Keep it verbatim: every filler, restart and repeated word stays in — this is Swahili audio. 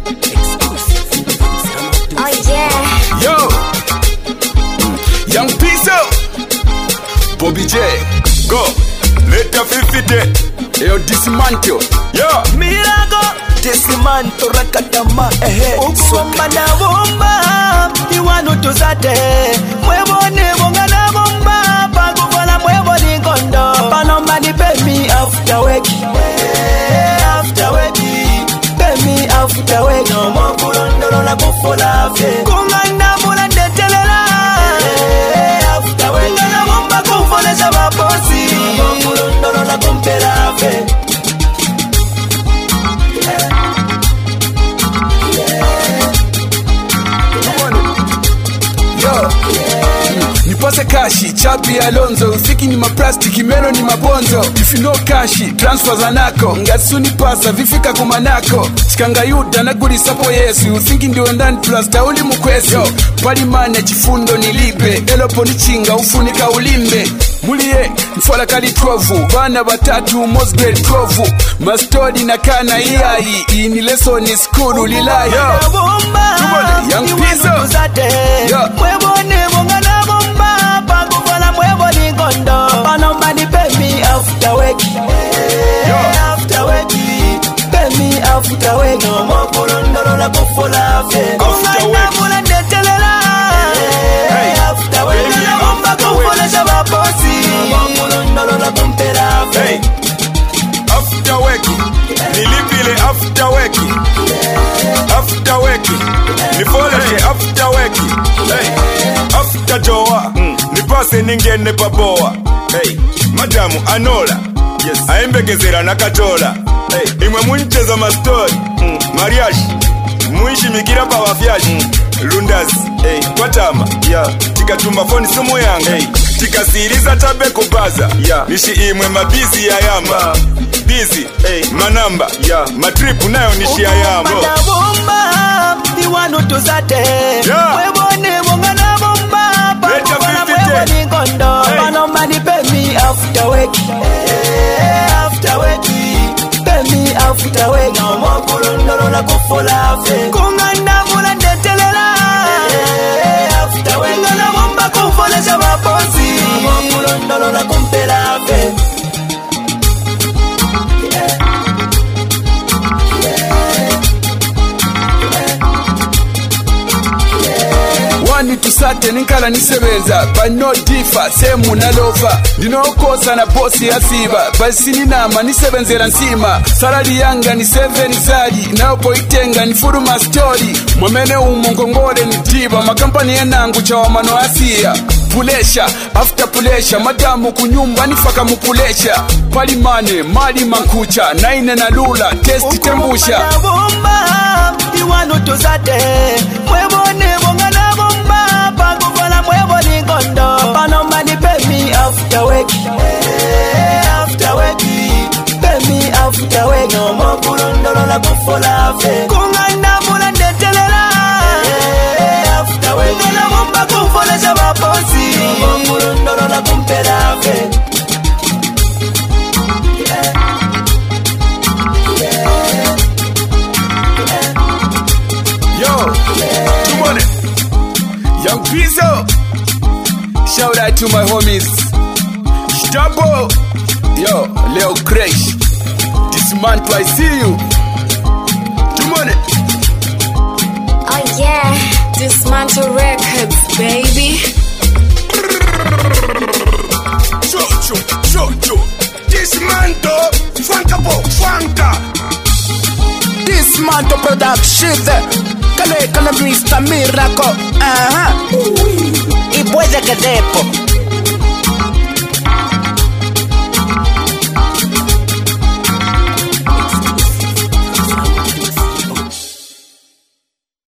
Oh yeah. Yo, Young Pizzo, Bobby J, go. Let the fifty Yo, dismantle. Yo, Mirago, dismantle rakatama ehe. Swamba na bomba, iwanu tuzate. Mwebone bonga na bomba, paguvala mweboni kondo. Panomani pay me after work, after work. Pay me after work. No more kulondolo la kufola fe. Kumanda mula ndetelela. After work. Ngana bomba kufole shaba bosi. No more kulondolo la kumpela fe. nipase kashi, chapi alonzo. Ufiki ni maplastiki, meno ni mabonzo. If you know kashi, transfer zanako. Ngasuni pasa, vifika kumanako. Chikanga yuda na guri sapo yesu. Usingi ndiwe ndani plus tauli mukwesu. Pali mane chifundo nilipe. Elopo ni chinga, ufunika ulimbe. Mulie, mfala kali trovu. Bana batatu, most grade trovu. Mastori na kana iyai. Ini leso ni skuru lilai. Yo, Tumole, Young Pizzo. Yo, Mwebone bonga na bomba, paguvala mweboni kondo. Panomani pay me after work, after work. Pay me after work. No more kulondolo la kufola fe. After work. Mula ndetelela. After work. Ngana bomba kufola shaba bosi. No more kulondolo la kumpela fe. hey. After work, nilipile after work. After work, nifoleshe after work. Hey. After joa, nipase ningene paboa. Hey. Madamu Anola, yes. Aembegezera nakatola. Hey. Imwe muncheza mastori, mm. Mariashi, muishi mikira pa wafyashi, mm. Lundazi, hey. Kwatama, yeah. Tikatuma phone sumu yanga, hey. Tikasiriza tabe kubaza, yeah. Nishi imwe mabizi ya yamba, busy, hey. Manamba, yeah. Matripu nayo nishi ya yamba. Manda bomba, iwanu tuzate. Yeah. Mwebone bonga na bomba, paguvala mweboni kondo. Hey. Panomani pay me after work, after work. Pay me after work. No more kulondolo la kufola fe. Kunganda mula ndetelela. After work. Ngana bomba kufola shaba bosi. No more kulondolo la kumpela fe. Wani tusate ninkala nisebeza. But no differ, semu na lova. Dino kosa na bosi asiba. Basi ni nama nisebenzera nsima. Salari yanga ni seven zali. Nao poitenga ni furuma story. Mwemene umongongole ni tiba. Makampani enangu chawa mano asia. Pulesha, after pulesha. Madamu kunyumba nifaka mupulesha. Pali mane, mali mankucha. Naine na lula, testi tembusha. Manda bomba, iwanu tuzate. Mwebone bonga na bomba, paguvala mweboni kondo. Panomani pay me after work, after work. Pay me after work. No more kulondolo la kufola fe. Kunganda mula ndetelela. After work. Ngana bomba kufola shaba bosi. No more kulondolo la kumpela fe. Yo, Tumole, Young Pizzo. Shout out to my homies. Stabo. Yo, Leo Crash. Dismantle, I see you. Tumole. Oh yeah. Dismantle Records, baby. Chocho, chocho. Dismantle. Fanta bo, Fanta. Dismantle Production. Kale kana Mister Miracle. Aha. Y puede que depo.